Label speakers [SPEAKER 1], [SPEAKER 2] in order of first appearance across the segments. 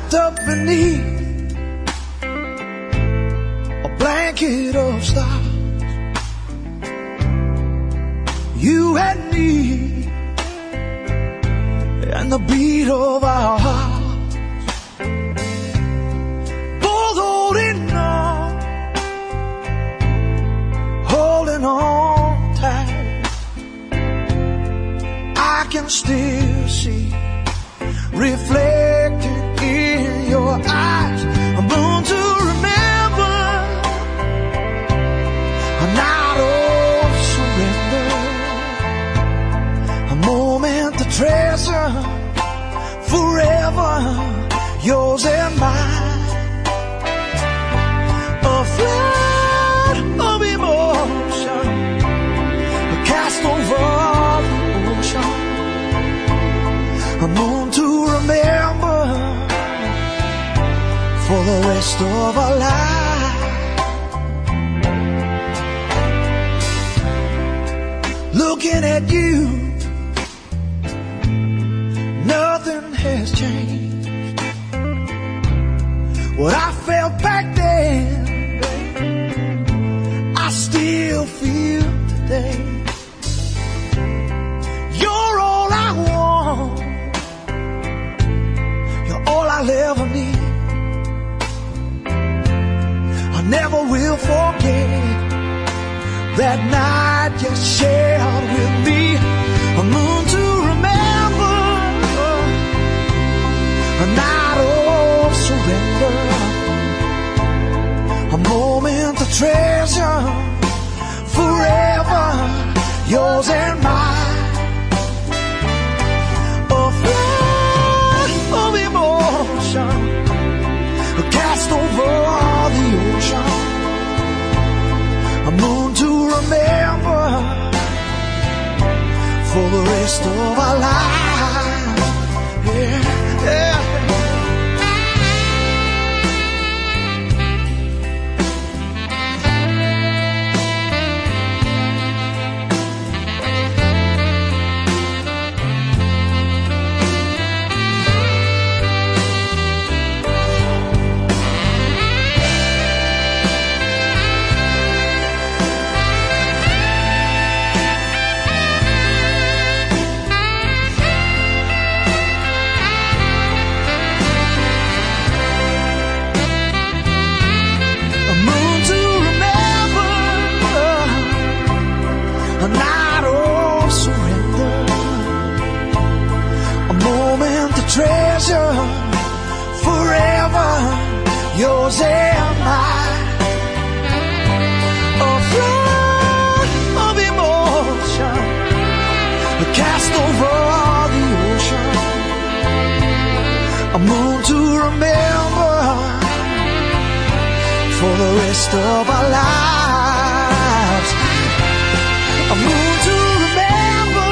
[SPEAKER 1] wrapped up beneath a blanket of stars. You and me and the beat of our hearts, both holding on tight. I can still see reflected in your eyes a moon to remember, a night of surrender, a moment to treasure, forever yours and mine. A flood of emotion cast over the ocean, a moon to remember for the rest of our life. Looking at you, nothing has changed. What I felt back then, I still feel today. You're all I want, you're all I'll ever need. I never will forget that night you shared with me. A moon to remember, a night of surrender, a moment to treasure, forever yours and mine. A flood of emotion cast over the ocean, a moon to remember for the rest of our lives. Yeah, yeah. A night of surrender, a moment to treasure, forever yours and mine. A flood of emotion cast over the ocean, a moon to remember for the rest of our lives. A moon to remember,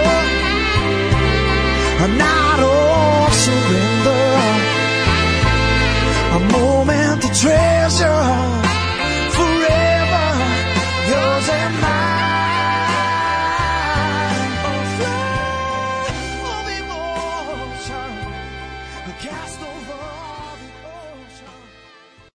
[SPEAKER 1] a night of surrender, a moment to treasure, forever yours and mine. A flood of emotion cast over